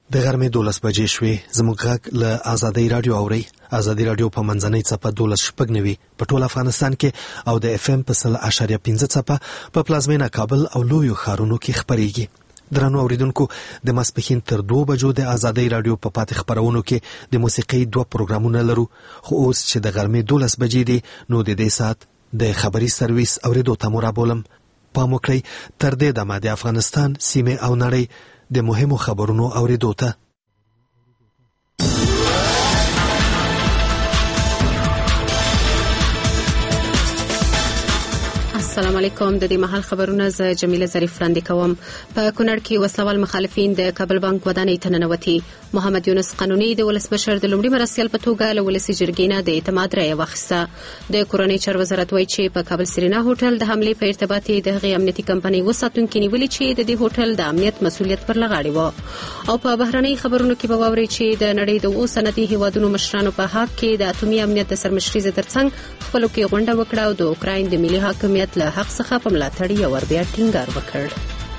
د غرمې 12 بجې شوې. زموږ غږ له آزادۍ رادیو اوري. آزادۍ رادیو په منځنۍ څپه 12.9 په ټول افغانستان کې او د اف ام په 100.5 څپه په پلازمینه کابل او لویو ښارونو کې خبريږي. درنو اوریدونکو، د ماسپښین تر 2 بجو د آزادۍ رادیو په پاتې خبرونو کې د موسیقۍ 2 پروګرامونه لرو. خو اوس چې د غرمې 12 بجې دي، نو د دې سات د خبري سرویس اوریدو ته مو رابولم. پام وکړئ تر دې دمه د افغانستان سیمه او نړۍ د مهمو خبرونو اوریدو ته. السلام علیکم. د دې محل خبرونه ز جمیله ظریف وړاندې کوم. په کونړ کې وسلوال مخالفین د کابل بانک ودانۍ ته ننوتي. محمد یونس قانوني د ولسمشر د لومړي مرستیال په توګه له ولسي جرګې نه د اعتماد رایه واخیسته. د کورنۍ چارو وزارت وایي چې په کابل سرینا هوټل د حملې په ارتباط د هغې امنیتي کمپنۍ وساتونکي نیولي چې د دې هوټل د امنیت مسؤلیت پر لغاړې و. او په بهرنۍ خبرونو کې به واورئ چې د نړۍ د 2 صنعتي هیوادونو مشرانو په حق کې د اټومي امنیت د سرمشرۍ ترڅنګ خپلو کې غونډه وکړه او د اوکراین د ملي حاکمیت له حق څخه په ملاتړ یې ور بیا ټینګار وکړ.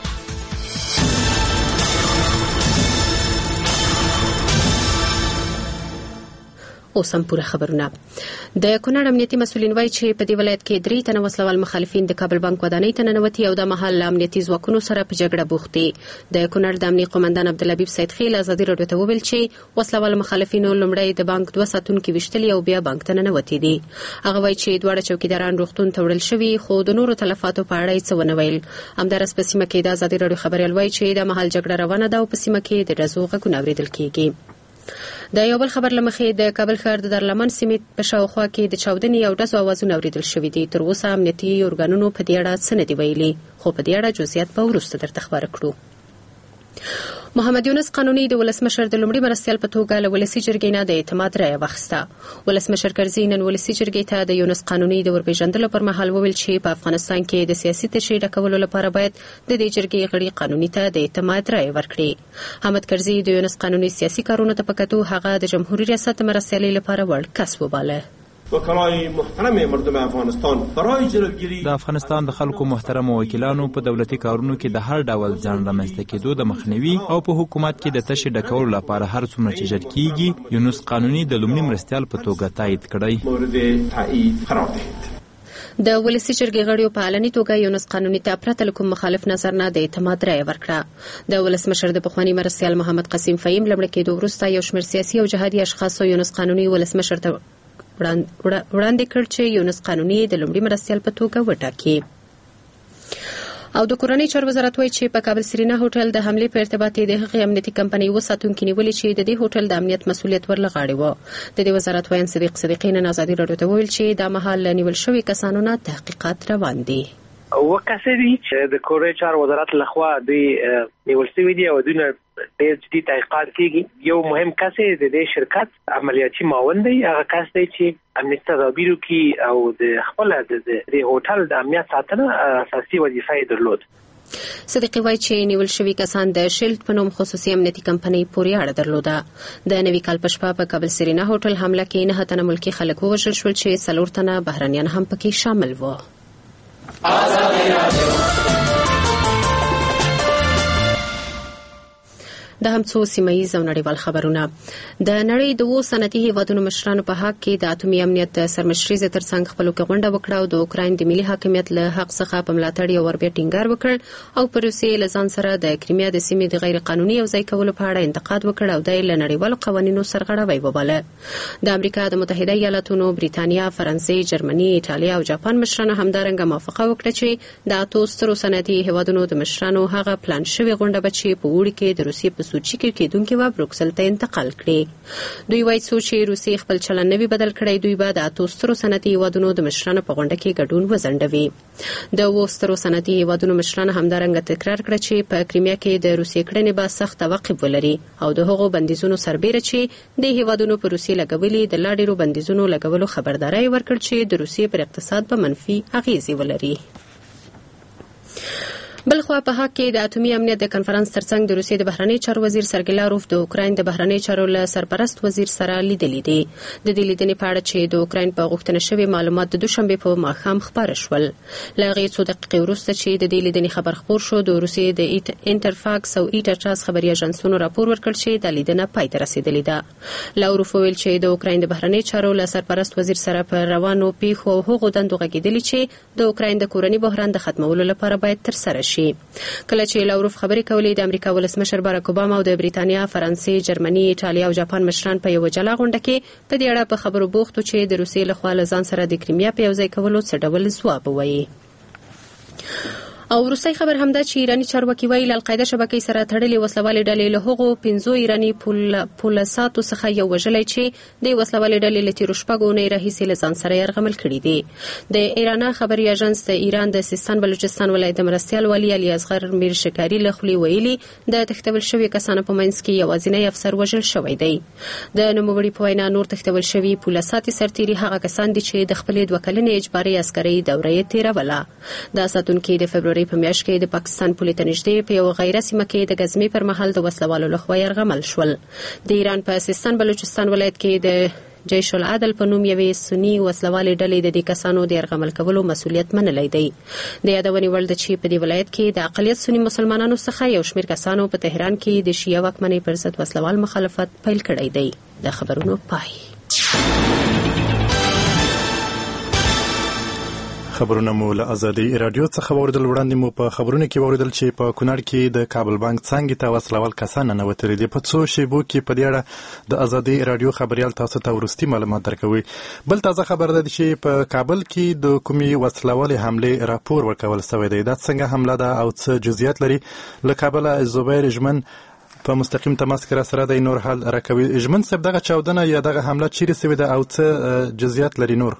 اوس هم پوره خبرونه. د کونړ امنیتي مسولین وایي چې په دې ولایت کې 3 تنه وسلوال مخالفین د کابل بانک ودانۍ ته ننوتي او د محل امنیتي ځواکونو سره په جګړه بوخت دي. د کونړ د امنیتي قومندان عبدالحبیب سید خیل آزادۍ رادیو ته وویل چې وسلوال مخالفینو لومړی د بانک 2 ساتونکي وشتلي او بیا بانک ته ننوتي دي. هغه وایي چې دواړه چوکیداران روغتون ته وړل شوي، خو د نورو تلفاتو په اړه څه ونه ویل. همدارس په سیمه کې د آزادۍ رادیو خبريال وایي چې د محل جګړه روانه ده او په سیمه کې د ډزو غږونه اوریدل کیږي. د یو بل خبر لمخې د کابل ښار د دارالمان سیمې په شاوخوا کې د چاودنې او ډزو اوازونه اوریدل شوي دي. تر اوسه امنیتي ارګانونو په دې اړه څه نه دي ویلي، خو په دې اړه جزئیات به وروسته درته خبره کړو. محمد یونس قانوني د ولسمشر د لومړي مرستیال په توګه له ولسي جرګې نه د اعتماد رایه واخیسته. ولسمشر کرزي نن ولسي جرګې ته د یونس قانوني د ورپېژندلو پر مهال وویل چې په افغانستان کې د سیاسي تشریع ډکولو لپاره باید د دې جرګې غړي قانوني ته د اعتماد رایه ورکړي. حامد کرزي د یونس قانوني سیاسي کارونو ته په کتو هغه د جمهوریت ریاست مرستیالۍ لپاره وړ کس وباله. وکلای محترم مردم افغانستان برای جلوگیری د افغانستان د خلکو محترم وکیلانو په دولتي کارونو کې د هر ډول ځان رامنځته کېدو د مخنیوي او په حکومت کې د تشې ډکولو لپاره هر څومره چې ژر کېږي یونس قانوني د لومړي مرستیال په توګه تایید کړی. مورد تایید قرار دهید. د ولسي جرګې غړیو په علني توګه یونس قانوني ته پرته له کوم مخالف نظر نه د اعتماد رایه ورکړه. د ولسمشر د پخواني مرستیال محمد قاسم فهیم لمړه کېدو وروسته یو شمېر سیاسي او جهادي اشخاصو یونس قانوني ولسمشر ته وړاندې کړ چې یونس قانوني د لومړي مرستیال په توګه وټاکي. او د کورنۍ چارو وزارت وایي چې په کابل سرینا هوټل د حملې په ارتباط د هغې امنیتي کمپنۍ وساتونکي نیولي چې د دې هوټل د امنیت مسؤلیت ورلغاړې و. د دې وزارت وایي صدیق صدیقی نن آزادۍ رادیو ته وویل چې دا مهال نیول شوي کسانو نه تحقیقات روان دي. وکاسري چې د کورنۍ چارو وزارت لخوا د نیول شوي دي او دونه ډېر جدي تحقیقات کیږي. یو مهم کس د دې شرکت عملیاتي معاون دی. هغه کس دی چې امنیتي تدابیرو کې او د خپل د هوټل د امنیت ساتنه اساسي وظیفه یې درلود. صدیقی وایي چې نیول شوي کسان د شیلډ په نوم خصوصي امنیتي کمپنۍ پورې اړه درلوده. د نوي کال په شپه په کابل سرینا هوټل حمله کې 9 تنه ملکي خلک ووژل شول چې 4 تنه بهرنیان هم پکې شامل وو. د هم څو سیمایي او نړیوال خبرونه. د نړۍ د 2 صنعتي هیوادونو مشرانو په حق کې د اټومي امنیت د سرمشرۍ ترڅنګ خپلو کې غونډه وکړه او د اوکراین د ملي حاکمیت له حق څخه په ملاتړ یې ور بیا ټینګار وکړ او په روسیې له ځان سره د کریمیا د سیمې د غیر قانوني یوځای کولو په اړه انتقاد وکړ او د نړیوالو قوانینو سرغړاوی وباله. د امریکا د متحده ایالاتونو، بریتانیا، فرانسې، جرمني، ایټالیا او جاپان مشرانو همدارنګه موافقه وکړه چې د 8 سترو صنعتي هیوادونو د مشرانو هغه پلان شوی غونډه به چې په وړي کې د روسیې په سوچي کې کېدونکې و بروکسل ته انتقال کړي. دوی وایي چې روسیې خپل چلند نوي بدل کړی. دوی به د 8 سترو صنعتي هیوادونو د مشرانو په غونډه کې ګډون وځنډوي. د 2 سترو صنعتي هیوادونو مشرانو همدارنګه تکرار کړ چې په کریمیا کې د روسیې کړنې به سخت توقف ولري او د هغو بندیزونو سربېره چې د هیوادونو پر روسیې لګولي د لا ډېرو بندیزونو لګولو خبرداري ورکړ چې د روسیې پر اقتصاد به منفي اغیزې ولري. بلخوا په حق کې د اټومي امنیت د کنفرانس ترڅنګ د روسیې د بهرنی چارو وزیر سرګی لاروف د اوکراین د بهرنی چارو له سرپرست وزیر سره لیدلې دي. د دې لیدنې په اړه چې د اوکراین په غوښتنه شوی معلومات د دوشنبه په ماښام خبر شول. لږ څو دقیقې وروسته چې د دې لیدنې خبر خبر شو، د روسیې د انټرفاکس او ایټاټاس خبري اژانسونو راپور ورکړ چې د لیدنه پای ته رسیدلې ده. لاروف ویل چې د اوکراین د بهرنی چارو له سرپرست وزیر سره په روانو پیښو او هغو دندو غږیدلی چې د اوکراین د کورنی بحران د ختمولو لپاره باید تر سره شي. کله چې لاروف خبرې کولې، د امریکا ولسمشر باراک اوباما او د بریتانیا، فرانسې، جرمني، ایټالیا او جاپان مشران په یو جلا غونډه کې په دې اړه په خبرو بوختو چې د روسیې لخوا له ځان سره د کریمیا په یوځای کولو څه ډول ځواب وایي. او وروستۍ خبر هم ده چې ایرانی چارواکي وایي له القاعده شبکې سره تړلې وسلوالې ډلې له هغو 15 ایرانی پولیساتو څخه یو وژلی چې د وسلوالې ډلې له تیرو شپږو اونۍ راهیسې له ځان سره یرغمل کړي دي. د ایران خبري اژانس د ایران د سیستان بلوچستان ولایت د مرستیال والی علي اصغر میر شکاری له خولې ویلي د تښتول شوي کسانو په منځ کې یوازینی افسر وژل شوی دی. د نوموړي په وینا نور تښتول شوي پولیسات سرتیري هغه کسان دي چې د خپلې 2 کلنې اجباري عسکري دوره یې تیروله. د ساتونکو د فبروري په میاشت کې د پاکستان پولې ته نږدې په یو غیر سیمه کې د غزمې پر مهال د وسلوالو لخوا یرغمل شول. د ایران په سیستان بلوچستان ولایت کې د جیش العدل په نوم یوې سنی وسلوالې ډلې د دې کسانو د یرغمل کولو مسؤلیت منلی دی. د یادونې وړ ده چې په دې ولایت کې د اقلیت سنی مسلمانانو څخه یو شمېر کسانو په تهران کې د شیعه واکمنۍ پر ضد وسلوال مخالفت پیل کړی دی. د خبرونو پای. خبرونه مو له ازادي رادیو څخه اوریدل. وړاندې مو په خبرونه کې اوریدل چې په کونړ کې د کابل بانک څنګه ته وسلوال کسان ننوتلي دي. په څو شیبو کې په دې اړه د ازادي رادیو خبريال تاسو ته ورستي معلومات درکوي. بل تازه خبر ده چې په کابل کې د کومي وسلوال حمله راپور ورکول شوی دی. دا څنګه حمله ده او څه جزئیات لري؟ له کابل زبیر اجمن په مستقیم تماس کې را سره د نور حال راکوي. اجمن صاحب، دغه چاودنه یا دغه حمله چیرې شوې ده او څه جزئیات لري نور؟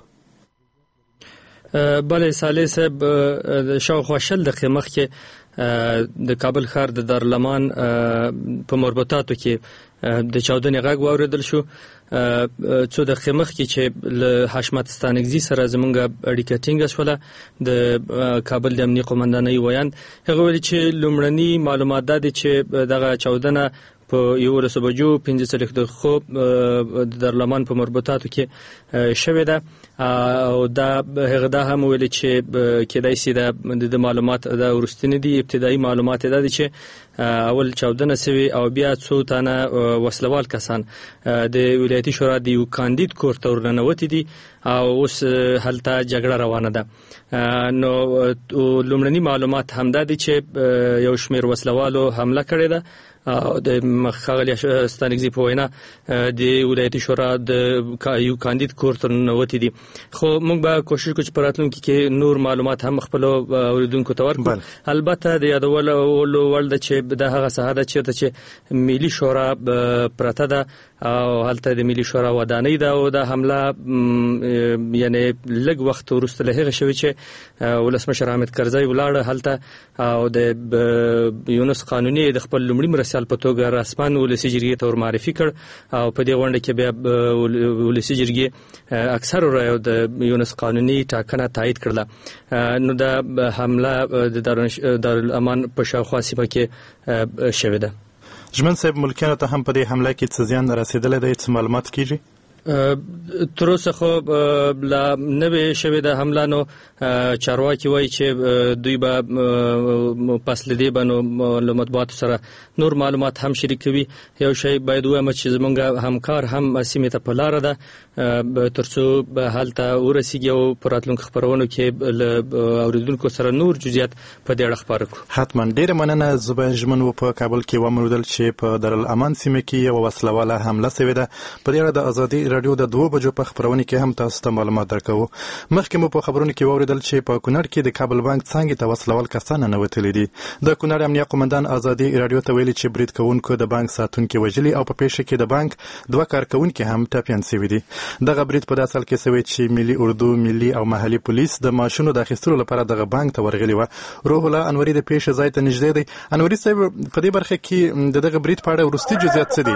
بله صالح صاحب، شاوخوا 10 دقیقې مخکې د کابل ښار د دارالمان په مربوطاتو کې د چاودنې غږ واوریدل شو. څو دقیقې مخکې چې له حشمت ستانکزي سره زمونږ اړیکه ټینګه شوله، د کابل د امنیه قومندانۍ ویاند، هغه ویلي چې لومړني معلومات دا دي چې دغه چاودنه په 11 بجو 15 دقیقو د دارالمان په مربوطاتو کې شوې ده. او دا هغه دا هم ویلي چې کېدای شي د معلومات دا ورستنی دي. ابتدایي معلومات دا دي چې اول چاودنه سوي او بیا څو تنه وسلوال کسان د ولایتي شورا د یو کاندید کور ته ورننوتي دي او اوس هلته جګړه روانه ده. نو لومړني معلومات هم دا دي چې یو شمېر وسلوالو حمله کړې ده. د مخاغلی ستانکزي په وینا د ولایتي شورا د یو کاندید کور ته ننوتي دي. خو موږ به کوشش کوو چې په راتلونکي کې نور معلومات هم خپل اوریدونکو ته ورکړو. البته د یادولو وړ ده چې د هغه ساحه ده چېرته چې ملي شورا پرته ده او هلته د ملي شورا ودانۍ ده او د حمله یعنی لږ وخت وروسته له هغه شوی چې ولسمشر حامد کرزی ولاړ هلته او د یونس قانوني د خپل لومړي مرستیال په توګه رسماً ولسي جرګې ته ورمعرفي کړ او په دې غونډه کې بیا ولسي جرګې اکثر رایو د یونس قانوني ټاکنه تایید کړله. نو د حمله د دارالامان په شاوخوا سیمه کې شوې ده. ژمن صاحب، ملکیانو ته هم په دې حمله کې څه زیان رسېدلی دی؟ څه معلومات کیږي؟ تر اوسه خو لا نوې شوې ده حمله. نو چارواکي وایي چې دوی به پس له دې به نو له مطبوعاتو سره نور معلومات هم شریکوي. یو شی باید ووایم چې زموږ همکار هم سیمې ته په لاره ده تر څو هلته ورسیږي او په راتلونکو خپرونو کې له اوریدونکو سره نور جزئیات په دې اړه خپاره کړو. حتما. ډېره مننه. زبیر ژمن و په کابل کې وموندل چې په دارالامان سیمه کې یو وسلواله حمله شوې ده. په دې اړه د ازادي رادیو د 2 بجو په خبرونه کې هم تاسو ته معلومات درکوو. مخکې مو په خبرونه کې واوریدل چې په کونړ کې د کابل بانک څنګه ته وسلوال کسان ننوتلي دي. د کونړ امنیه قومندان ازادي رادیو ته ویلي چې برید کوونکو د بانک ساتونکو وژلي او په پیښه کې د بانک 2 کارکونکو هم ټپیان شوي دي. دغه برید په داسې حال کې شوی چې ملي اردو، ملي او محلي پولیس د ماشونو د اخیستلو لپاره دغه بانک ته ورغلي و. روح الله انوري د پیښې ځای ته نږدې دی. انوري صاحب، په دې برخه کې دغه برید په اړه ورستي جزئیات څه دي؟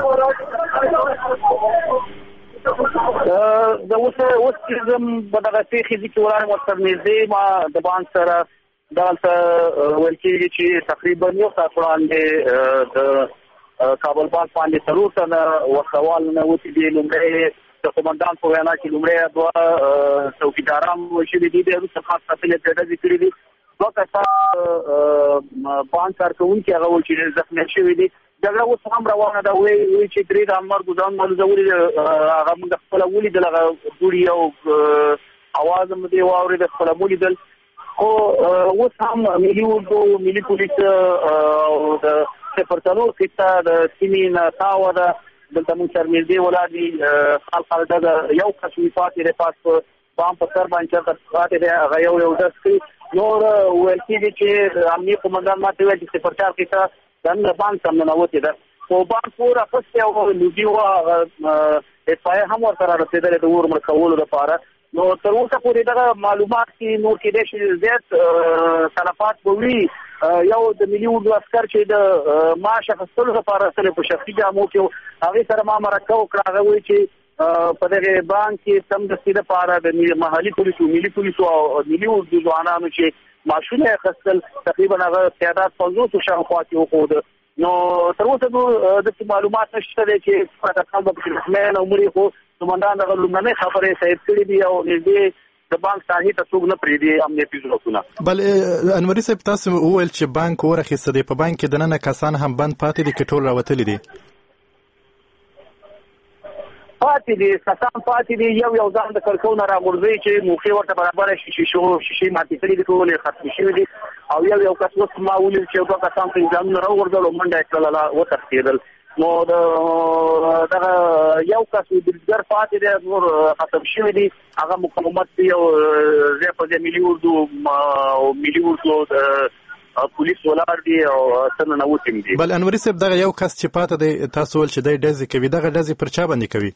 د اوس چې زم په دغه پیښې کې ورانه ورسره نږدې ما د بانک سره دلته ویل کېږي چې تقریبا یو ساعت وړاندې د کابل بانک باندې ضرور تنه وسوال نه وتی دی. لومړی د قومندان په وینا کې لومړی دوه څوکیداران وشي دي د خاص قتل ته ذکر دي. دوه کسان بانک کارکونکي هغه ول چې زخمي شوی دي. دغه اوس هم روانه ده. وی چې درې د امر ګزان ملزوري هغه موږ خپل ولیدل هغه ګوري او اواز هم دی واوري د خپل ولیدل. خو اوس هم ملي پولیس او د سپرتالو کې د سیمې نه تاو ده دلته موږ شرمېږي ولادي خلک د یو کس وفات لري پاس بام په سر باندې پاتې دی هغه یو داس کې نور ویل کېږي چې امنیه قومندان ماته ویل چې سپرچار کې د بانک سم نه وتی ده. خو بانک پورا پسته او لوګي وا اف هم ورته رسیدل د ور مرکولو لپاره. نو تر اوسه پورې دغه معلومات کې نور کې د زیات تلفات بوي. یو د ملي اردو عسكر چې د معاش اخیستلو لپاره سره په شخصي جامو کې هغه سره ما مرکه وکړه. هغه وایي چې په دغه بانک کې سم د سیده لپاره د محلي پولیسو ملي پولیسو او ملي اردو ځوانانو چې معاشونه اخیستل تقریبا هغه تعداد 500 شاوخوا کې وخوده. نو تر اوسه د معلومات نشته چې پرتکال په رحمان او مری خو قومندان دغه لومړنۍ خبرې صحیح کړې دي او نږدې د بانک ساحې ته څوک نه پریدي امنیتي ځواکونه. بل انوري صاحب تاسو وویل چې بانک ورخصه دی. په بانک کې د نن کسان هم بند پاتې دي کې ټول راوتلي دي. پاتې دي کسان پاتې دي یو ځان د کارکونه راغورځي چې موخه ورته برابر شي ماتې کړي دي ټول ختم شي دي او یو کس وس ما ولې چې دوه کسان په ځان راغورځول منډه کړل او تخیدل. نو دا یو کس د ګر پاتې دی نور ختم شوی دی. هغه مقاومت دی او زه په ملي اردو او ملي اردو پولیس ولار دی او څنګه نو وتیم دي. بل انوري صاحب دغه یو کس چې پاتې دی تاسو ول چې د ډزې کوي دغه ډزې پر چا باندې کوي؟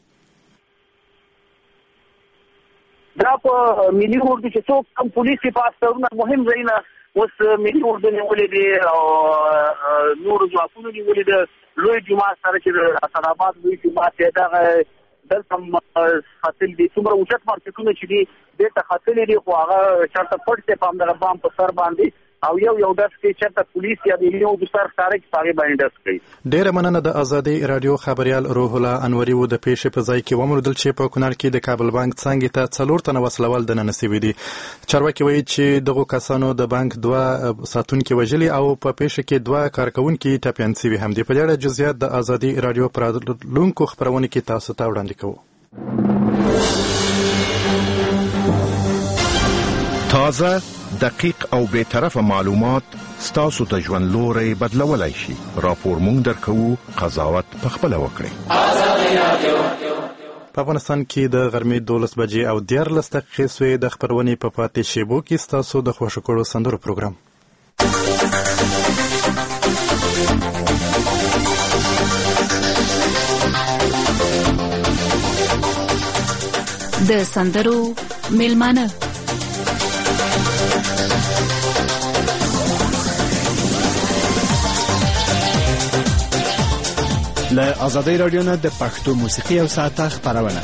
دا په ملي اردو چې څوک کم پولیس پاسونه مهم زینه اوس ملي اردو نیولې دي او نور ځواکونه نیولې دي. لوی جماعت سره چې حسن آباد لوی جماعت دغه دلته خاطر دي څومره اوچت مارکیټونه چې دي دته خاطر دي خو هغه چرته پټ په دغه بام په سر باندې او یو داس کې چرته پولیس یا د یو د سر سره کې پاره باندې داس کوي. ډیره مننه د ازادي رادیو خبريال روح الله انوري و د پیښې په ځای کې ومردل چې په کونړ کې د کابل بانک څنګه ته څلور تنه وسلوال د ننسوي دي. چارواکي وایي چې دغه کسانو د بانک دوه ساتونکو وژلي او په پیښه کې دوه کارکونکو ټاپیان سوي هم دي. په اړه جزئیات د ازادي رادیو پرلونکو خبرونه کې تاسو ته وړاندې کوو. تازه دقیق او بے طرفه معلومات ستاسو ته ژوند لوري بدلولای شي. راپور مونږ درکو قضاوت په خپل وکړئ. په افغانستان کې د غرمې 12 بجې او 14 دقیقې سوې د خبرونې په پاتې شیبو کې ستاسو د خوښ کړو سندرو پروګرام. د سندرو میلمانه له ازادي رادیو نه د پښتو موسیقي او ساعته خبرونه.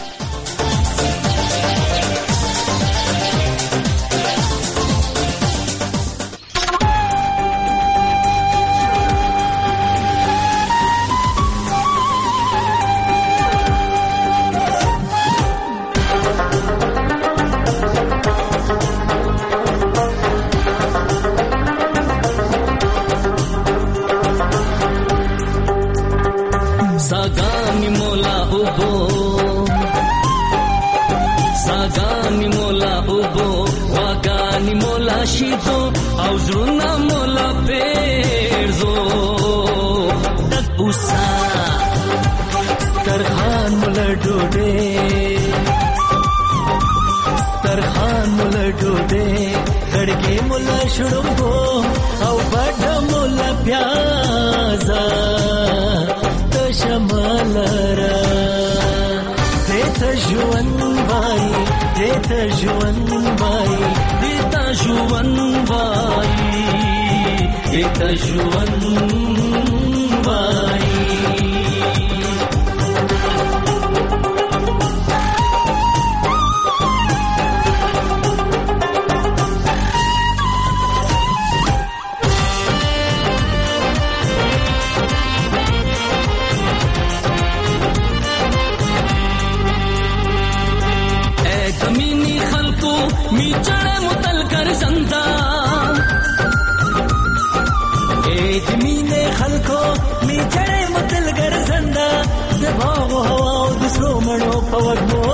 باغ او هوا او د سرو مڼو په وږمو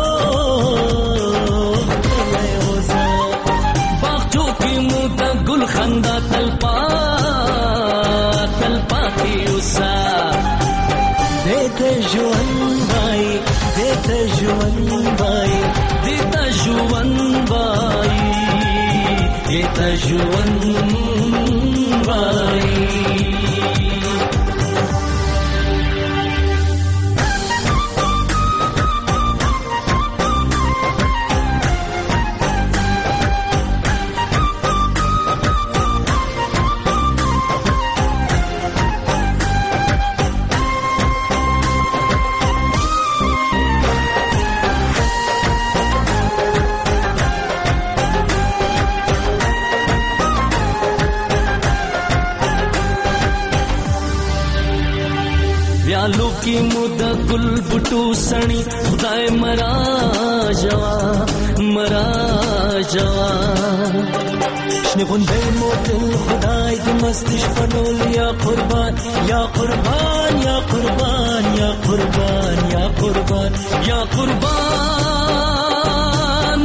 باغچو کې مو د ګل خندا تلپاتې اوسه دیته ژوند وای دیته ژوند وای دیته ژوند وای دیته ژوند وای ویالو کی مود گل بټو سنی خدای مرا جوا شنه غونډې مو تل خدای دې مستش پنول یا قربان یا قربان یا قربان یا قربان یا قربان یا قربان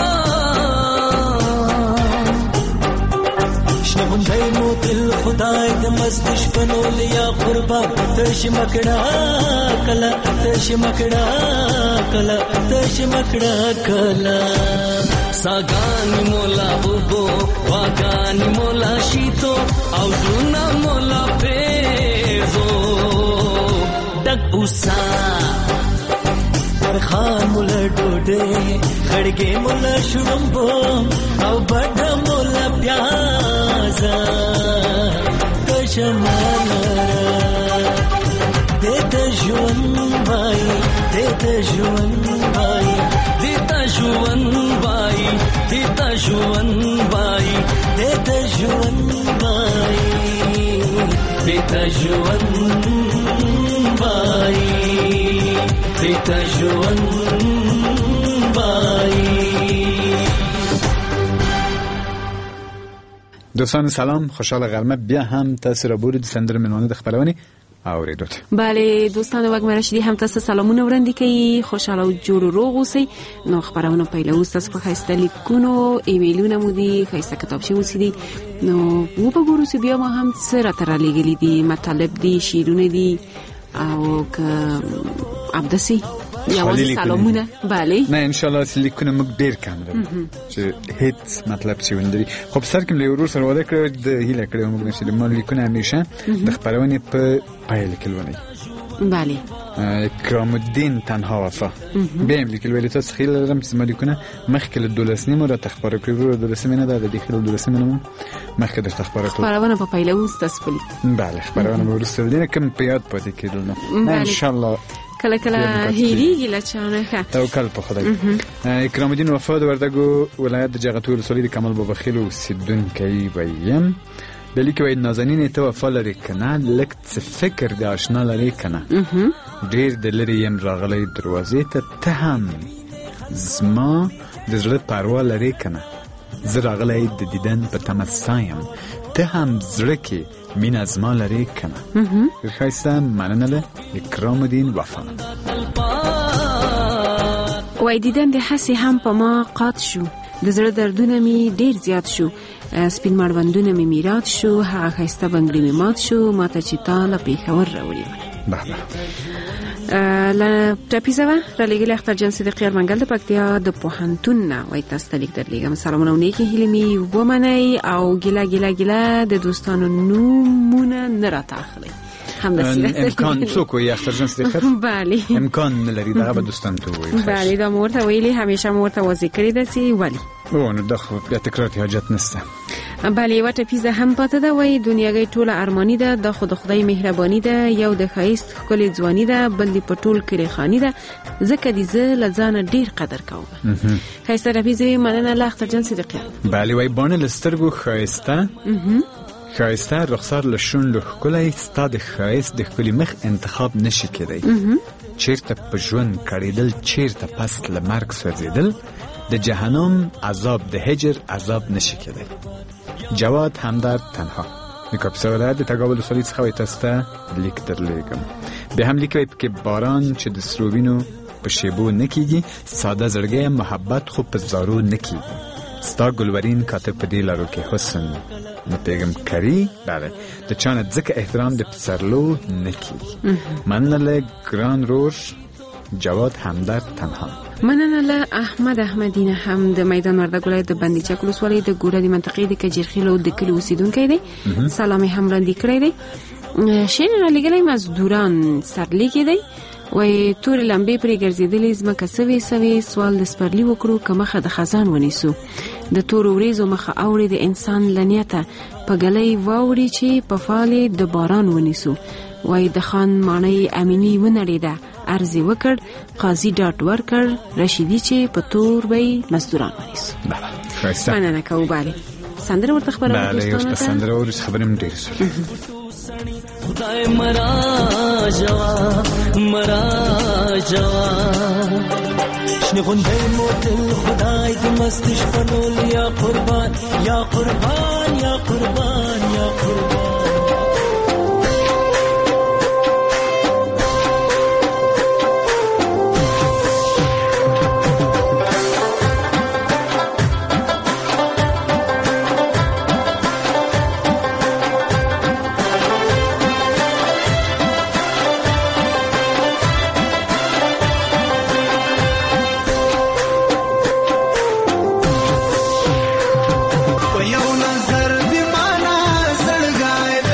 شنه غونډې مو تل خدای دې مستش پنول یا قربان تش مکڑا کلا تش مکڑا کلا تش مکڑا کلا ساگانی مولا بوبو واگانی مولا شیتو او دونا مولا پیزو ڈگ اوسا ترخان مولا ڈوڈے خڑگے مولا شرمبو او بڑا مولا پیازا کشمالا دیتا جون بائی دیتا جون بائی دیتا جون بائی دیتا جون بائی دیتا جون بائی دیتا جون بائی دیتا جون بائی. دوستان سلام، خوشحال غرمه بیا هم تاسو را بورید سندر منوانه د خبرونه اوریدو. بله دوستان وګ مرشدي هم تاسو سلامونه وړاندې کوي، خوشاله او جوړ روغ اوسئ. نو خبرونه پیلو تاسو په خاصه لیکونو ایمیلونه مو دي، خاصه کتابچه مو سي دي. نو و په ګورو سي بیا ما هم سره تر لګلې دي، مطلب دي، شیرونه دي او ک عبدسي یا سلامونه. بله نه ان شاء الله لیکونه موږ ډیر کم لرو چې هیڅ مطلب څه وندري. خو په سر کې له ورور سره وعده کړو د هیله کړو موږ چې د لیکونه همیشه د خبرونه په پایل کې ولونی. بله اکرام الدین تنها وفا بهم لیکل ویل تاسو خیلی لرم چې مدیکونه مخکې له 12 نیمه را تخبر کړو، 12 نه ده د داخل 12 نیمه مخکې د تخبر کړو. خبرونه په پایله اوس تاسو پلی. بله خبرونه ورسره دي کوم پیاد پاتې کېدل نه ان شاء الله کله کله هیریږي لچانه ښه توکل په خدای. اکرام الدین وفا د وردګو ولایت د جغتو ولسوالۍ د کمال بابا خیل اوسیدونکی ویم. د لیک وای نازنین ته وفا لري کنه، لکه څه فکر د آشنا لري کنه، ډیر د لري يم راغلی دروازې ته هم زما د زړه پروا لري کنه، زه راغلی د دیدن په تمسایم ته هم زړه کې مين ازما لري کنه. خیسه مننه له اکرام الدین وفا. وای دیدن د حسی هم په ما قات شو، د زړه دردونه می ډیر زیات شو، سپین مړوندونه می میرات شو، هغه خیسته بنگړی می مات شو، ماته چې تا له پیښور راوړی. به به لا ټاپیزه را لګل اختر جان صدیق منګل د پکتیا د پوهنتون نه وای تاسو ته لیک درلېږم. سلامونه او نیکی هیله می ومنئ او ګیلا د دوستانو نومونه نه راتاخلي. امکان څوک وي اختر جان صدیق؟ بله امکان نه لري دا به دوستان ته وایي. بله دا مورته ویلي همیشه مورته واضح کړی ده چې ولی نو دا خو بیا تکرار ته حاجت نشته. بله یو ټاپیزه هم پاتې ده، وای دنیاګۍ ټوله ارمانی ده، د خدای مهرباني ده، یو د خایست ښکلې ځواني ده، بل دی په ټول کلی خانی ده، ځکه دې زه له ځانه ډیر قدر کوم. خایسته ټاپیزه مننه له اختر جان صدیق. بله وای بانه لسترګو خایسته خایسته رخسار لشون لخکلی ستا د خایست د ښکلي مخ انتخاب نشي کېدی. چیرته په ژوند کړېدل، چیرته پس له مرګ سوځېدل، د جهنم عذاب د هجر عذاب نشي کېدی. جواد همدرد تنها د کاپیسا ولایت د تګابل ولسوالۍ څخه وای تاسو ته لیک درلېږم. به هم لیکي کې باران چې د سروینو په شیبو نکیږي، ساده زړګی محبت خو په زارو نکیږي. ستا ګلورین کاتب په دې لارو کې حسن نه پیغام کری بله د چانه ځکه احترام د پسرلو نکیږي. مننه ګران رور جواد همدرد تنها. مننه له احمد احمدینه هم د میدان وردګ ولایت د بندیچک ولسوالۍ د ګورلي منطقې د کجیرخیلو د کلي اوسیدونکی دی. سلام هم وړاندې کړی دی. شین را لګلای مزدوران سرلیږي دی وای تور لمبې پرې ګرځېدلې زمکه سوي سوال د سپرلی وکړو که مخه د خزان ونیسو د تور وریځو مخه اوري د انسان لنیته په ګلۍ واوري چې په فالې د باران ونیسو وای د خان مانی امینی ونړېده ارزي وکړ قاضي ډاټ ورکړ رشیدي چې په تور وای مزدوران ونیسو. مننه کوو. بله سندره ورته خبره دوستانو ته سندره ورته خبرم ډېر سره خدای مرا جوا شنه غونډې مو دل خدای دې مستش پنول یا قربان یا قربان یا قربان یا قربان. یو نظر دی مانا زړګای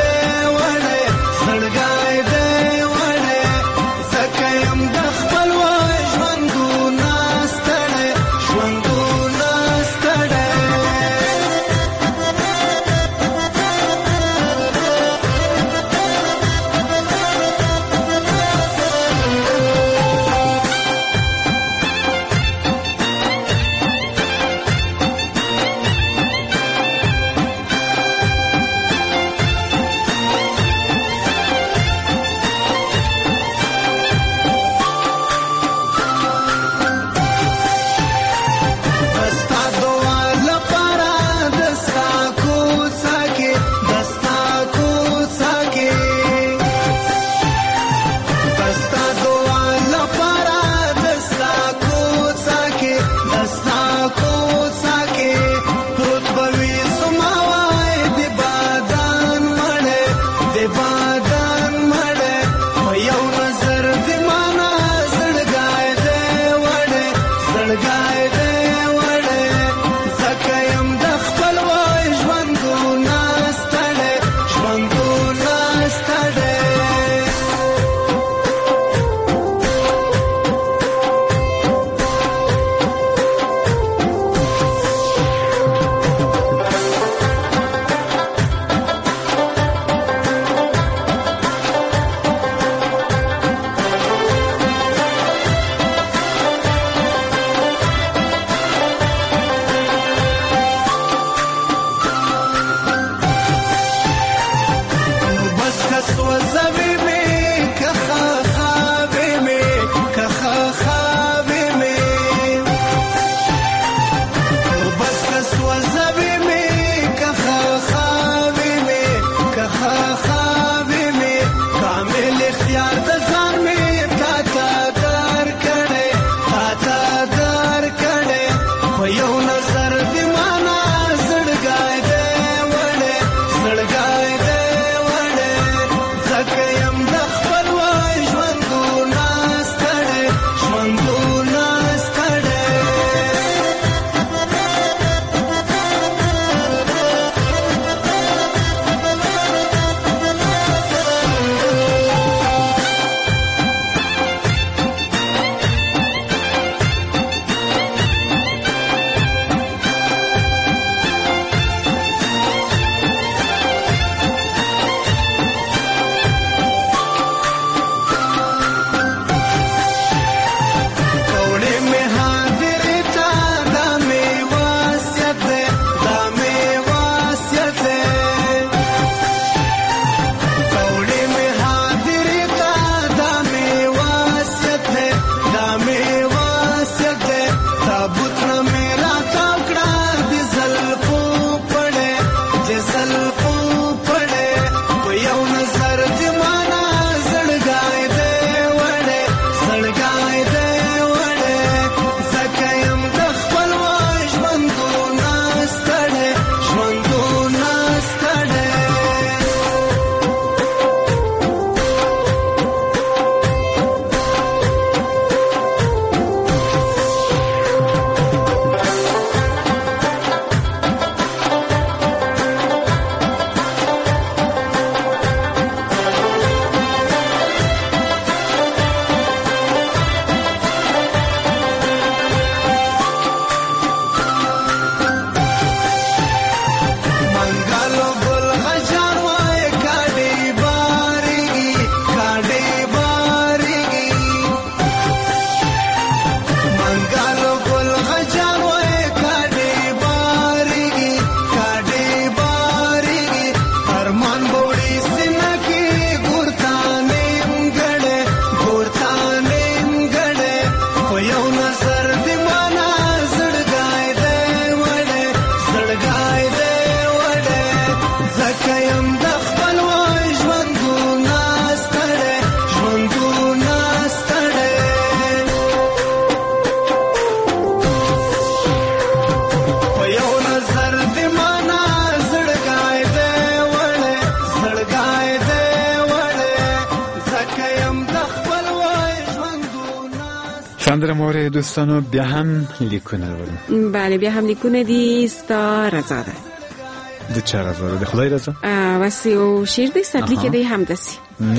سندره مورې دوستانو بیا هم لیکونه لرو. بله بیا هم لیکونه دي ستا رضا ده. د چا رضا ده؟ د خدای رضا؟ واسه یو شعر دی سطلی کې دی هم داسې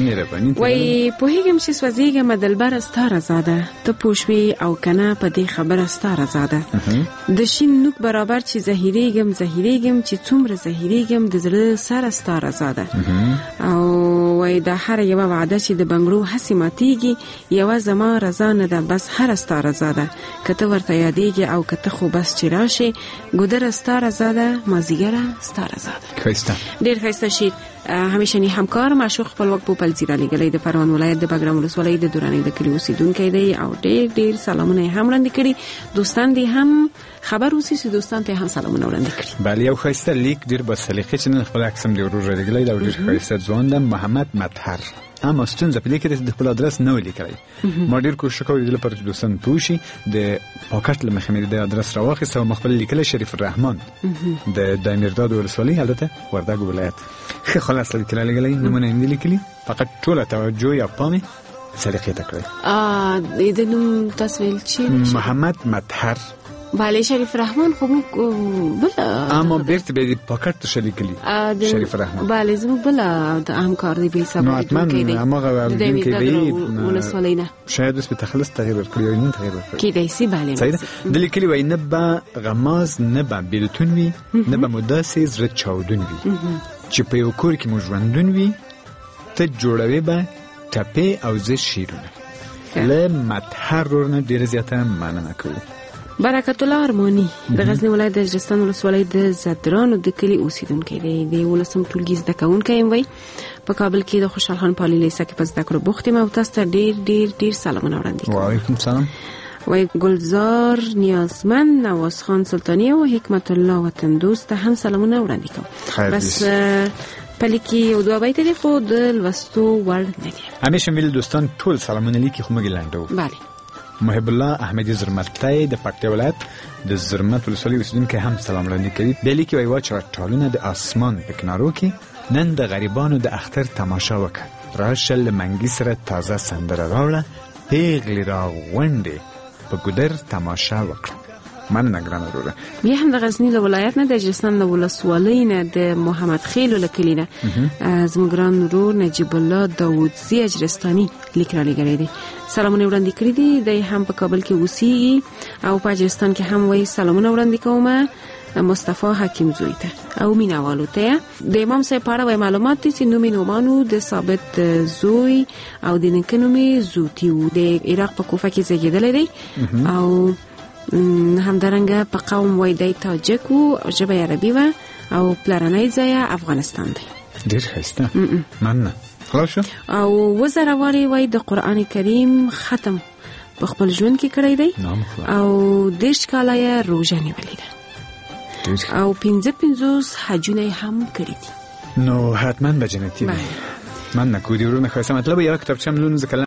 وای پوهېږم چې سوځېږم دلبره ستا رضا ده، ته پوه شوې او که نه په دې خبره ستا رضا ده. د شین نوک برابر چې زهیرېږم چې څومره زهیرېږم د زړه سره ستا رضا ده. او وای دا هره یوه وعده چې د بنګړو هسې ماتېږي یوه زما رضا نه ده بس هره ستا رضا ده. که ته ورته یادېږي او که ته خو بس چې راشې ګودره ستا رضا ده مازدیګره ستا رضا ده. ښایسته ډېر ښایسته شعر. همیشنی همکار معشوق خپلواک پوپلزی را لګلې د پروان ولایت د بګرام ولسوالۍ د دوراني د کلی اوسیدونکی دی او ډېر سلامونه هم وړاندې کړي. دوستان دي هم خبر اوسې چې دوستان ته هم سلامونه وړاندې کړي. بله یو ښایسته لیک ډېر با سلیقې چې نن خپل عکس هم د ورور را لګلی دا ډېر ښایسته ځوان ده محمد مطهر. اما ستونزه په دې کې د خپل ادرس نه ولیکلی. ما ډېر کوشش کوم د دې لپاره چې دوستان پوه شي د پاکټ له مخې مې د ادرس راواخیست او خپل لیکلی شریف الرحمن د دایمیرداد ولسوالۍ البته وردګ ولایت. ښه خلاص لیکلی لګلی نومونه یې نه لیکلي فقط ټوله توجه یا پام سلیقې ته کړی. د نوم تاسو ویل چې محمد مطهر. بله شریف رحمان خو بل اما بیرته به پاکټ ته شلیکلی شریف رحمان. بله زموږ بل د همکار دی به سبا کې دی هغه دین کې دی ولسوالۍ نه شاید اوس په تخلص تغییر ورکړي او نه تغییر ورکړي کې دی سی بله صحیح د لیکلي وای نه به غماز نه به بیلتون وي نه به مداسې زړه چاودون وي چې په یو کور کې مو ژوندون وي ته جوړوي به ټپې او زه شیرونه له مطهر ورنه ډېره زیاته مننه کوو. برکت الله ارمانی د غزنی ولایت د اجرستان ولسوالۍ د زدرانو د کلی اوسیدونکی دی. د 11 ټولګي زده کوونکی یم. وای په کابل کې د خوشحال خان پالي لیسه کې په زده کړو بوخت یم او تاسو ته ډېر سلامونه وړاندې کوم. وعلیکم سلام. وای ګلزار نیازمن نواز خان سلطانی او حکمت الله وطن دوست هم سلامونه وړاندې کوم. بس پلیکی یو دوه بیت دی خو د لوستو وړ نه دي. همیشه ویل دوستان ټول سلامونه لیکي خو موږ لاندو. بله محب الله احمدی زرمتی د پکتیا ولایت د زرمت ولسوالۍ اوسیدونکی هم سلام وړاندې کوي. د لیکي وای واچ ټالونه د اسمان په کنارو کې نن د غریبانو د اختر تماشا وکړه راشه له منګي سره تازه سندره راوړه پیغلې را غونډې په ګودر تماشا وکړه. مننه ګرانه وروره. بیا هم د غزنی له ولایت نه د اجرستان له ولسوالۍ نه د محمد خیلو له کلي نه زموږ ګران ورور نجیب الله داودزي اجرستاني لیک را لېږلی دی. سلامونه وړاندې کړي دي. دی هم په کابل کې اوسېږي او په اجرستان کې هم وایي سلامونه وړاندې کومه مصطفی حکیم زوی ته او مینوالو ته. د امام صاحب په اړه وایي معلومات دي چې نوم یې نومانو د ثابت زوی او د نیکه نوم یې زوتی و. د عراق په کوفه کې زیږېدلی دی او همدارنګه په قوم وای دی تاجک و ژبه عربي و او پلرنی ځای افغانستان دی. ډېر ښایسته مننه. خلاص شو. او وزره واري وای د قرآن کریم ختم په خپل ژوند کې کړی دی او 10 کاله یې روژه نیولې ده او 55 حجونه هم کړي دي. نو حتما به جنتي وي. مننه کو دی ورونه ښایسته مطلب یو کتابچه ملون ځکه